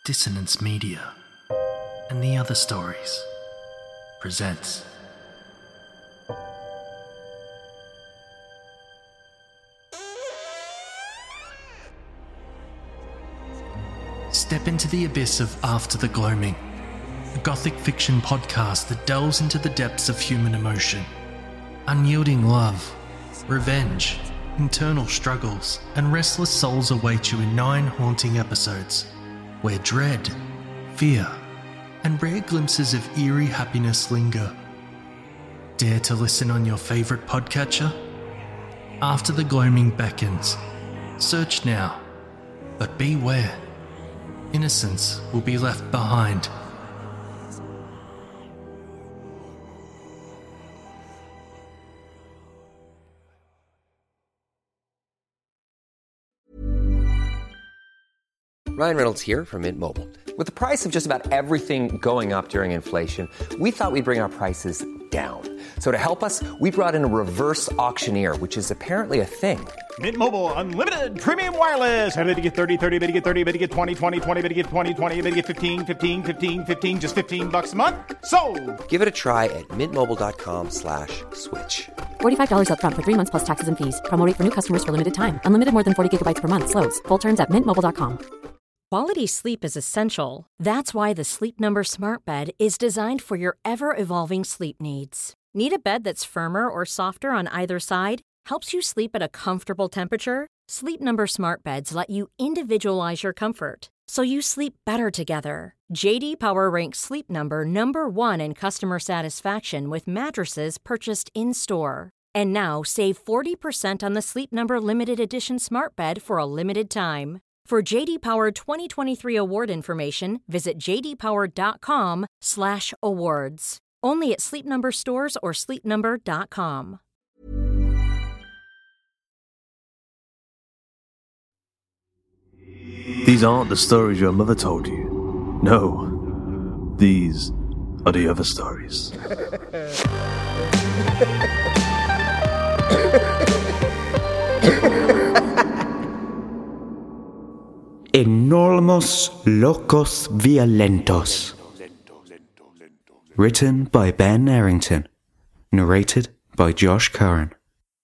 Dissonance Media and the Other Stories presents Step into the abyss of After the Gloaming, a gothic fiction podcast that delves into the depths of human emotion. Unyielding love, revenge, internal struggles, and restless souls await you in 9 haunting episodes, where dread, fear, and rare glimpses of eerie happiness linger. Dare to listen on your favourite podcatcher? After the Gloaming beckons. Search now, but beware. Innocence will be left behind. Ryan Reynolds here from Mint Mobile. With the price of just about everything going up during inflation, we thought we'd bring our prices down. So to help us, we brought in a reverse auctioneer, which is apparently a thing. Mint Mobile Unlimited Premium Wireless. How to get 30, 30, bit to get 30, bit to get 20, 20, 20, bit to get 20, 20, bit to get 15, 15, 15, 15, just $15 a month? Sold! Give it a try at mintmobile.com/switch. $45 up front for 3 months plus taxes and fees. Promo rate for new customers for limited time. Unlimited more than 40 gigabytes per month. Slows full terms at mintmobile.com. Quality sleep is essential. That's why the Sleep Number Smart Bed is designed for your ever-evolving sleep needs. Need a bed that's firmer or softer on either side? Helps you sleep at a comfortable temperature? Sleep Number Smart Beds let you individualize your comfort, so you sleep better together. J.D. Power ranks Sleep Number number 1 in customer satisfaction with mattresses purchased in-store. And now save 40% on the Sleep Number Limited Edition Smart Bed for a limited time. For J.D. Power 2023 award information, visit jdpower.com/awards. Only at Sleep Number stores or sleepnumber.com. These aren't the stories your mother told you. No, these are the other stories. Enormos Locos Violentos. Written by Ben Errington. Narrated by Josh Curran.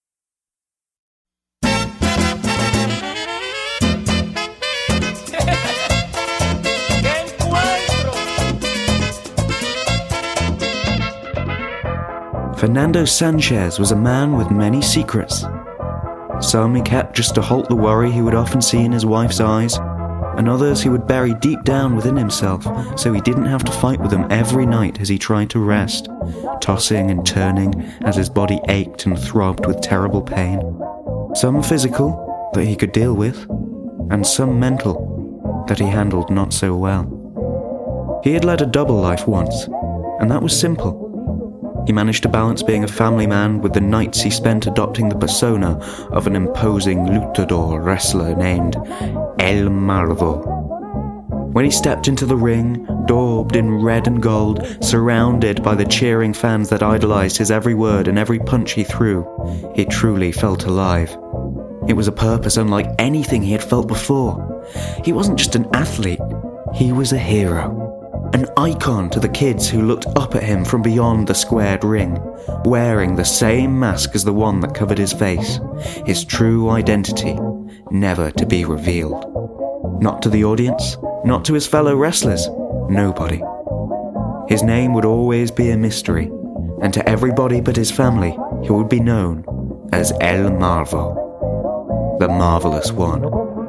Fernando Sanchez was a man with many secrets. Some he kept just to halt the worry he would often see in his wife's eyes, and others he would bury deep down within himself so he didn't have to fight with them every night as he tried to rest, tossing and turning as his body ached and throbbed with terrible pain. Some physical, that he could deal with, and some mental, that he handled not so well. He had led a double life once, and that was simple. He managed to balance being a family man with the nights he spent adopting the persona of an imposing luchador wrestler named El Marvo. When he stepped into the ring, daubed in red and gold, surrounded by the cheering fans that idolized his every word and every punch he threw, he truly felt alive. It was a purpose unlike anything he had felt before. He wasn't just an athlete, he was a hero. An icon to the kids who looked up at him from beyond the squared ring, wearing the same mask as the one that covered his face, his true identity, never to be revealed. Not to the audience, not to his fellow wrestlers, nobody. His name would always be a mystery, and to everybody but his family, he would be known as El Marvo, the Marvelous One.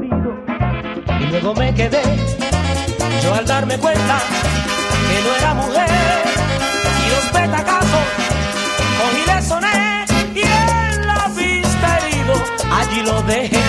Yo al darme cuenta que no era mujer y los petacazos cogí le soné y en la vista herido allí lo dejé.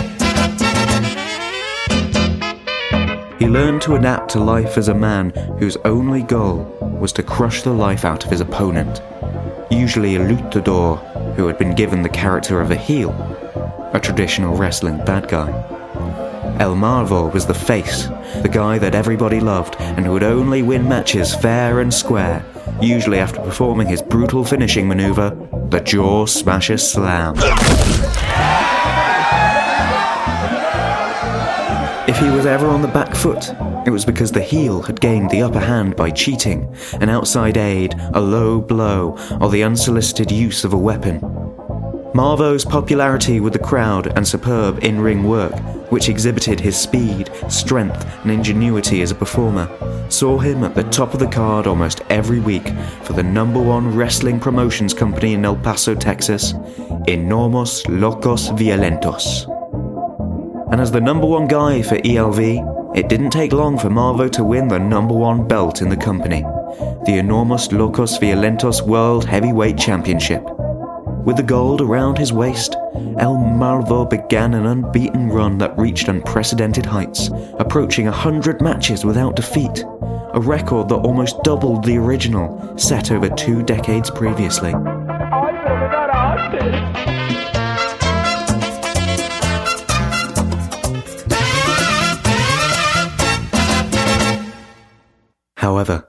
He learned to adapt to life as a man whose only goal was to crush the life out of his opponent, usually a luchador who had been given the character of a heel, a traditional wrestling bad guy. El Marvo was the face, the guy that everybody loved and who would only win matches fair and square, usually after performing his brutal finishing maneuver, the Jaw Smasher Slam. If he was ever on the back foot, it was because the heel had gained the upper hand by cheating, an outside aid, a low blow, or the unsolicited use of a weapon. Marvo's popularity with the crowd and superb in-ring work, which exhibited his speed, strength, and ingenuity as a performer, saw him at the top of the card almost every week for the #1 wrestling promotions company in El Paso, Texas, Enormos Locos Violentos. And as the #1 guy for ELV, it didn't take long for Marvo to win the #1 belt in the company, the Enormos Locos Violentos World Heavyweight Championship. With the gold around his waist, El Marvo began an unbeaten run that reached unprecedented heights, approaching 100 matches without defeat, a record that almost doubled the original, set over 2 decades previously. However,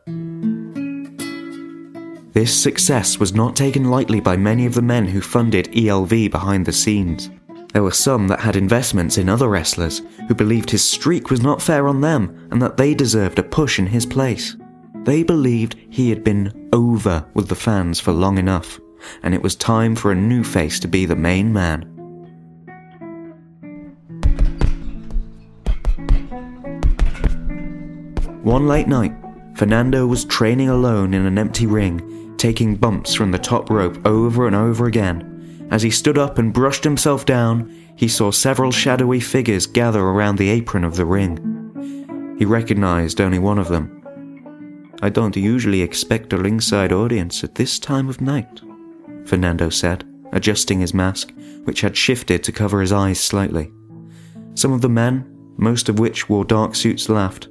this success was not taken lightly by many of the men who funded ELV behind the scenes. There were some that had investments in other wrestlers who believed his streak was not fair on them and that they deserved a push in his place. They believed he had been over with the fans for long enough, and it was time for a new face to be the main man. One late night, Fernando was training alone in an empty ring, taking bumps from the top rope over and over again. As he stood up and brushed himself down, he saw several shadowy figures gather around the apron of the ring. He recognized only one of them. "I don't usually expect a ringside audience at this time of night," Fernando said, adjusting his mask, which had shifted to cover his eyes slightly. Some of the men, most of which wore dark suits, laughed.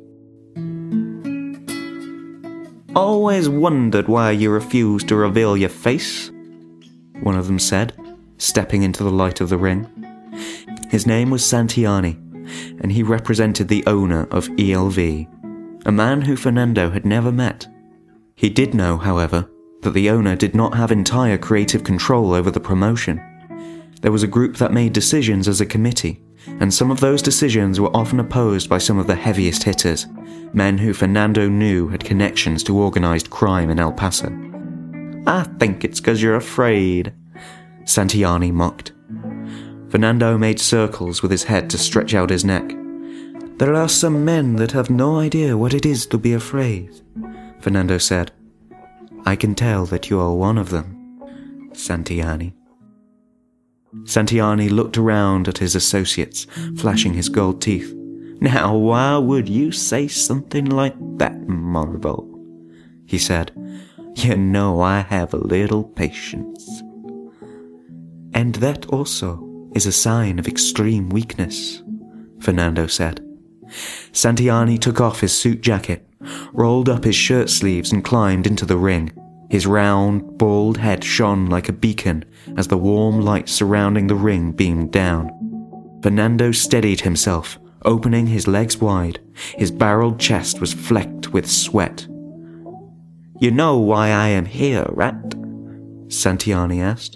"Always wondered why you refused to reveal your face," one of them said, stepping into the light of the ring. His name was Santiani, and he represented the owner of ELV, a man who Fernando had never met. He did know, however, that the owner did not have entire creative control over the promotion. There was a group that made decisions as a committee, and some of those decisions were often opposed by some of the heaviest hitters, men who Fernando knew had connections to organized crime in El Paso. "I think it's 'cause you're afraid," Santiani mocked. Fernando made circles with his head to stretch out his neck. "There are some men that have no idea what it is to be afraid," Fernando said. "I can tell that you are one of them, Santiani." Santiani looked around at his associates, flashing his gold teeth. "Now, why would you say something like that, Marvo?" he said. "You know I have a little patience." "And that also is a sign of extreme weakness," Fernando said. Santiani took off his suit jacket, rolled up his shirt sleeves and climbed into the ring. His round, bald head shone like a beacon as the warm light surrounding the ring beamed down. Fernando steadied himself, opening his legs wide. His barreled chest was flecked with sweat. "You know why I am here, right?" Santiani asked.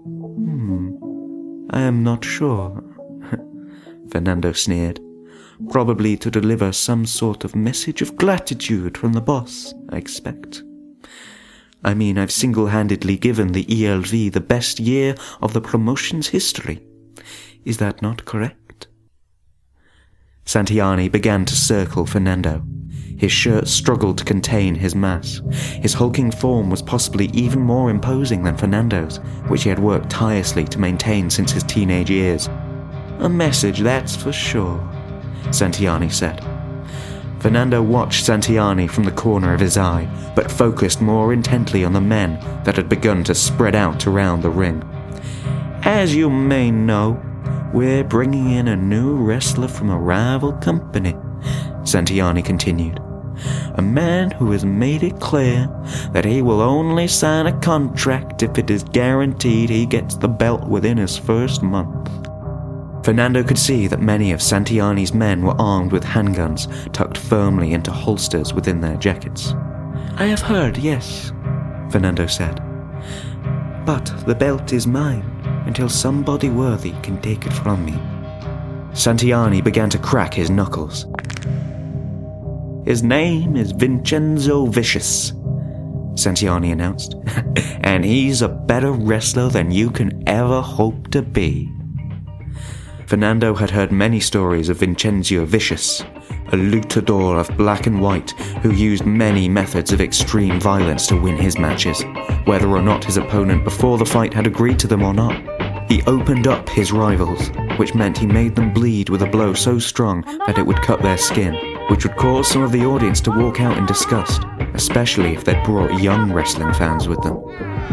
"I am not sure," Fernando sneered. "Probably to deliver some sort of message of gratitude from the boss, I expect. I mean, I've single-handedly given the ELV the best year of the promotion's history. Is that not correct?" Santiani began to circle Fernando. His shirt struggled to contain his mass. His hulking form was possibly even more imposing than Fernando's, which he had worked tirelessly to maintain since his teenage years. "A message, that's for sure," Santiani said. Fernando watched Santiani from the corner of his eye, but focused more intently on the men that had begun to spread out around the ring. "As you may know, we're bringing in a new wrestler from a rival company," Santiani continued. "A man who has made it clear that he will only sign a contract if it is guaranteed he gets the belt within his first month." Fernando could see that many of Santiani's men were armed with handguns tucked firmly into holsters within their jackets. "I have heard, yes," Fernando said. "But the belt is mine until somebody worthy can take it from me." Santiani began to crack his knuckles. "His name is Vincenzo Vicious," Santiani announced, "and he's a better wrestler than you can ever hope to be." Fernando had heard many stories of Vincenzo Vicious, a luchador of black and white who used many methods of extreme violence to win his matches, whether or not his opponent before the fight had agreed to them or not. He opened up his rivals, which meant he made them bleed with a blow so strong that it would cut their skin, which would cause some of the audience to walk out in disgust, especially if they'd brought young wrestling fans with them.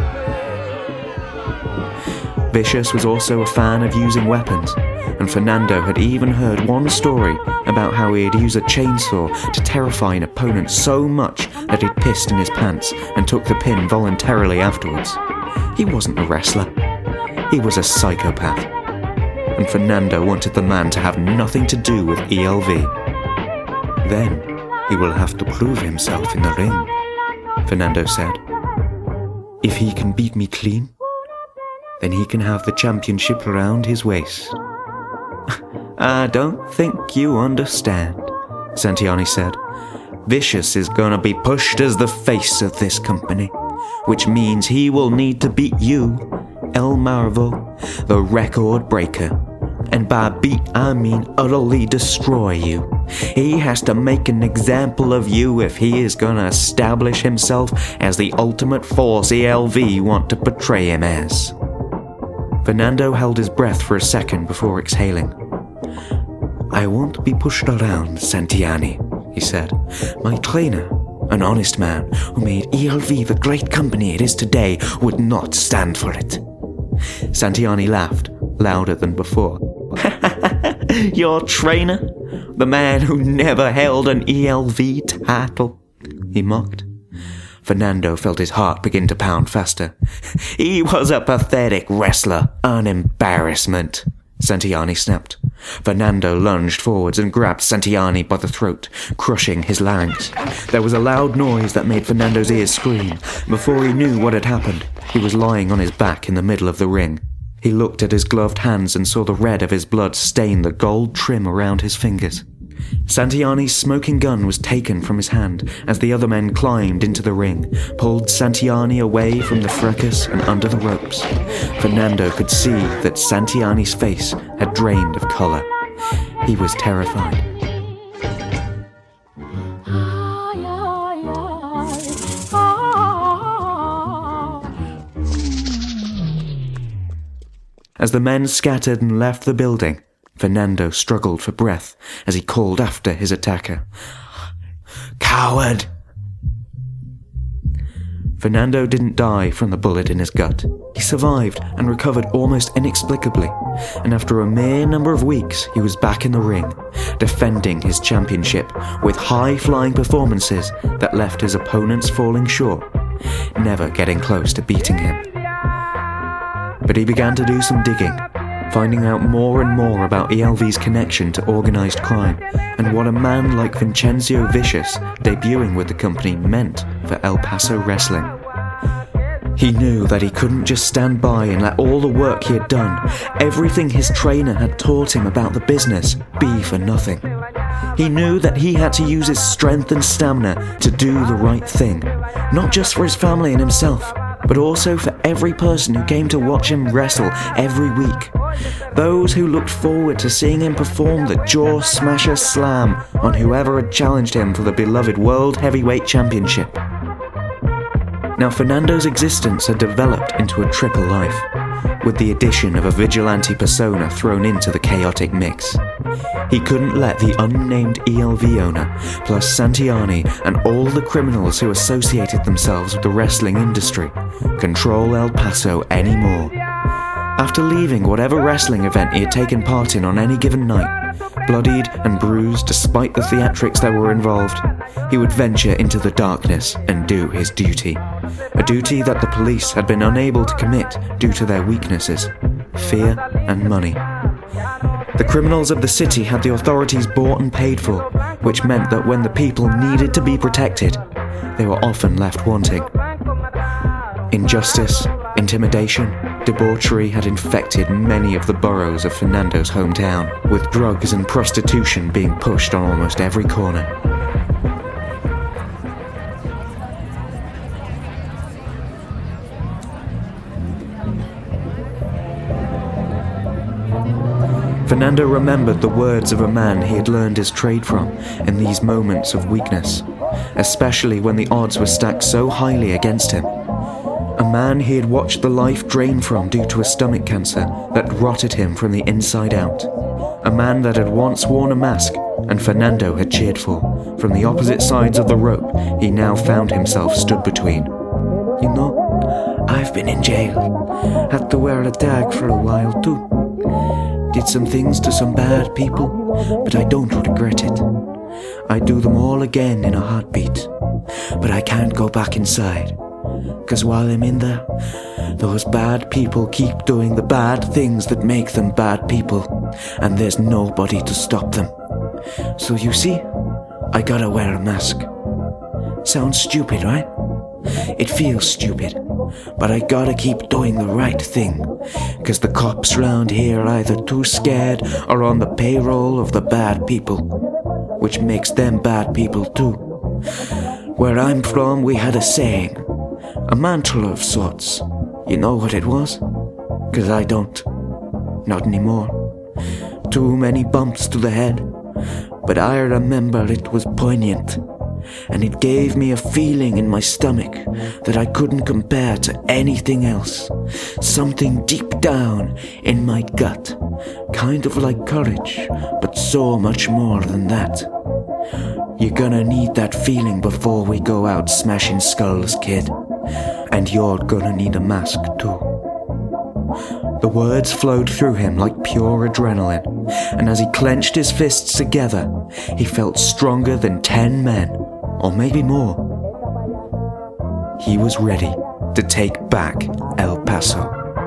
Vicious was also a fan of using weapons, and Fernando had even heard one story about how he'd use a chainsaw to terrify an opponent so much that he'd pissed in his pants and took the pin voluntarily afterwards. He wasn't a wrestler. He was a psychopath. And Fernando wanted the man to have nothing to do with ELV. "Then he will have to prove himself in the ring," Fernando said. "If he can beat me clean, then he can have the championship around his waist." "I don't think you understand," Santiani said. "Vicious is gonna be pushed as the face of this company, which means he will need to beat you, El Marvo, the record breaker. And by beat, I mean utterly destroy you. He has to make an example of you if he is gonna establish himself as the ultimate force ELV want to portray him as." Fernando held his breath for a second before exhaling. "I won't be pushed around, Santiani," he said. "My trainer, an honest man who made ELV the great company it is today, would not stand for it." Santiani laughed, louder than before. "Your trainer? The man who never held an ELV title?" he mocked. Fernando felt his heart begin to pound faster. "He was a pathetic wrestler, an embarrassment," Santiani snapped. Fernando lunged forwards and grabbed Santiani by the throat, crushing his larynx. There was a loud noise that made Fernando's ears scream. Before he knew what had happened, he was lying on his back in the middle of the ring. He looked at his gloved hands and saw the red of his blood stain the gold trim around his fingers. Santiani's smoking gun was taken from his hand as the other men climbed into the ring, pulled Santiani away from the fracas and under the ropes. Fernando could see that Santiani's face had drained of colour. He was terrified. As the men scattered and left the building, Fernando struggled for breath as he called after his attacker. "Coward!" Fernando didn't die from the bullet in his gut. He survived and recovered almost inexplicably, and after a mere number of weeks, he was back in the ring, defending his championship with high-flying performances that left his opponents falling short, never getting close to beating him. But he began to do some digging, finding out more and more about ELV's connection to organised crime and what a man like Vincenzo Vicious debuting with the company meant for El Paso wrestling. He knew that he couldn't just stand by and let all the work he had done, everything his trainer had taught him about the business, be for nothing. He knew that he had to use his strength and stamina to do the right thing, not just for his family and himself, but also for every person who came to watch him wrestle every week. Those who looked forward to seeing him perform the Jaw Smasher Slam on whoever had challenged him for the beloved World Heavyweight Championship. Now Fernando's existence had developed into a triple life, with the addition of a vigilante persona thrown into the chaotic mix. He couldn't let the unnamed ELV owner, plus Santiani and all the criminals who associated themselves with the wrestling industry, control El Paso anymore. After leaving whatever wrestling event he had taken part in on any given night, bloodied and bruised despite the theatrics that were involved, he would venture into the darkness and do his duty. A duty that the police had been unable to commit due to their weaknesses, fear and money. The criminals of the city had the authorities bought and paid for, which meant that when the people needed to be protected, they were often left wanting. Injustice, intimidation, Debauchery had infected many of the boroughs of Fernando's hometown, with drugs and prostitution being pushed on almost every corner. Fernando remembered the words of a man he had learned his trade from in these moments of weakness, especially when the odds were stacked so highly against him. A man he had watched the life drain from due to a stomach cancer that rotted him from the inside out. A man that had once worn a mask and Fernando had cheered for. From the opposite sides of the rope, he now found himself stood between. You know, I've been in jail. Had to wear a tag for a while too. Did some things to some bad people, but I don't regret it. I'd do them all again in a heartbeat. But I can't go back inside. 'Cause while I'm in there, those bad people keep doing the bad things that make them bad people, and there's nobody to stop them. So you see, I gotta wear a mask. Sounds stupid, right? It feels stupid, but I gotta keep doing the right thing, 'cause the cops round here are either too scared or on the payroll of the bad people, which makes them bad people too. Where I'm from, we had a saying, a mantra of sorts. You know what it was? 'Cause I don't. Not anymore. Too many bumps to the head, but I remember it was poignant. And it gave me a feeling in my stomach that I couldn't compare to anything else. Something deep down in my gut, kind of like courage, but so much more than that. You're gonna need that feeling before we go out smashing skulls, kid. And you're gonna need a mask too. The words flowed through him like pure adrenaline, and as he clenched his fists together, he felt stronger than 10 men, or maybe more. He was ready to take back El Paso.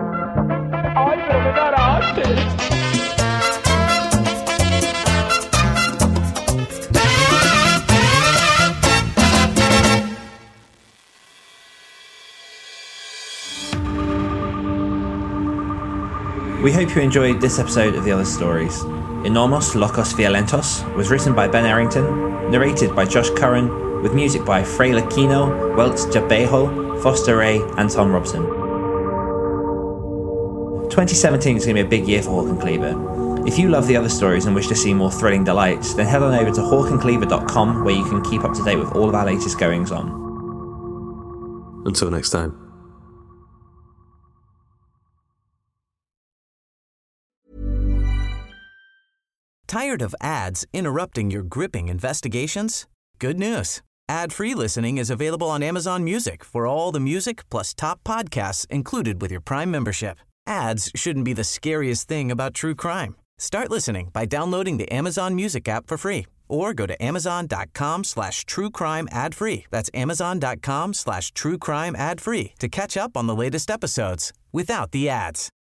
We hope you enjoyed this episode of The Other Stories. Enormos Locos Violentos was written by Ben Errington, narrated by Josh Curran, with music by Frey Aquino, Welts Jabejo, Foster Ray, and Tom Robson. 2017 is going to be a big year for Hawk and Cleaver. If you love The Other Stories and wish to see more thrilling delights, then head on over to hawkandcleaver.com, where you can keep up to date with all of our latest goings on. Until next time. Tired of ads interrupting your gripping investigations? Good news. Ad-free listening is available on Amazon Music for all the music plus top podcasts included with your Prime membership. Ads shouldn't be the scariest thing about true crime. Start listening by downloading the Amazon Music app for free or go to amazon.com/truecrime ad-free. That's amazon.com/truecrime ad-free to catch up on the latest episodes without the ads.